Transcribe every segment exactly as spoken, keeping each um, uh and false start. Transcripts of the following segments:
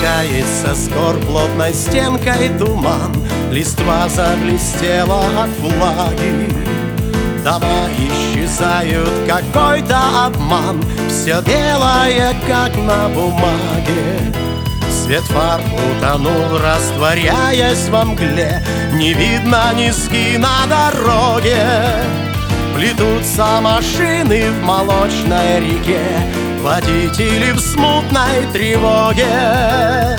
Спускается с гор плотной стенкой туман, листва заблестела от влаги. Дома исчезают, какой-то обман, все белое, как на бумаге. Свет фар утонул, растворяясь во мгле, не видно низги на дороге. Плетутся машины в молочной реке, водители в смутной тревоге.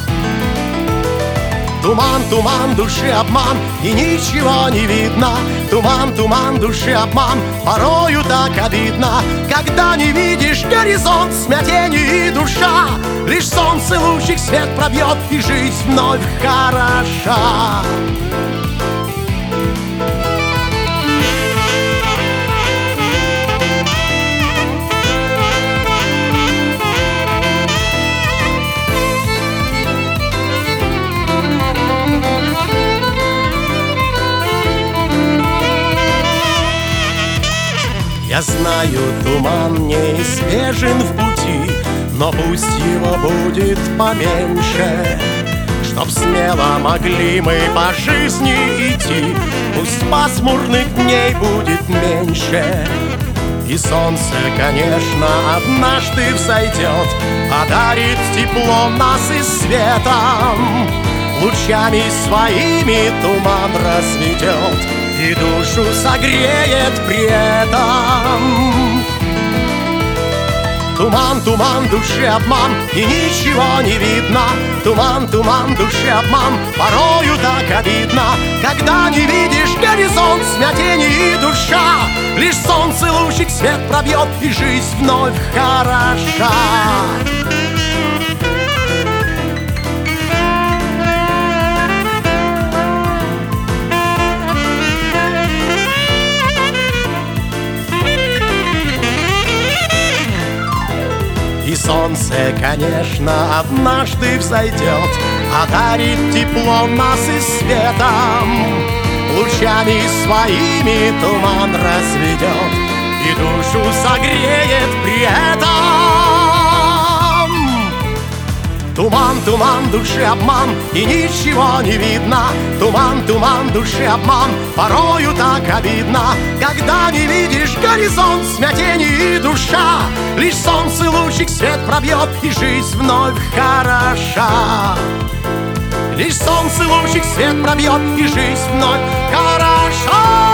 Туман, туман, души обман, и ничего не видно. Туман, туман, души обман, порою так обидно, когда не видишь горизонт, смятение и душа. Лишь солнце лучик свет пробьет, и жизнь вновь хороша. Я знаю, туман неизбежен в пути, но пусть его будет поменьше, чтоб смело могли мы по жизни идти. Пусть пасмурных дней будет меньше, и солнце, конечно, однажды взойдет, одарит теплом нас и светом. Лучами своими туман разведет и душу согреет при этом. Туман, туман, души обман, и ничего не видно. Туман, туман, души обман, порою так обидно, когда не видишь горизонт, смятение и душа. Лишь солнце лучик свет пробьет, и жизнь вновь хороша. И солнце, конечно, однажды взойдет, одарит теплом нас и светом. Лучами своими туман разведет, и душу согреет при этом. Туман, туман, души обман, и ничего не видно. Туман, туман, души обман, порою так обидно, когда не видишь горизонт, смятение и душа. Лишь солнце лучик свет пробьет, и жизнь вновь хороша. Лишь солнце лучик свет пробьет, и жизнь вновь хороша.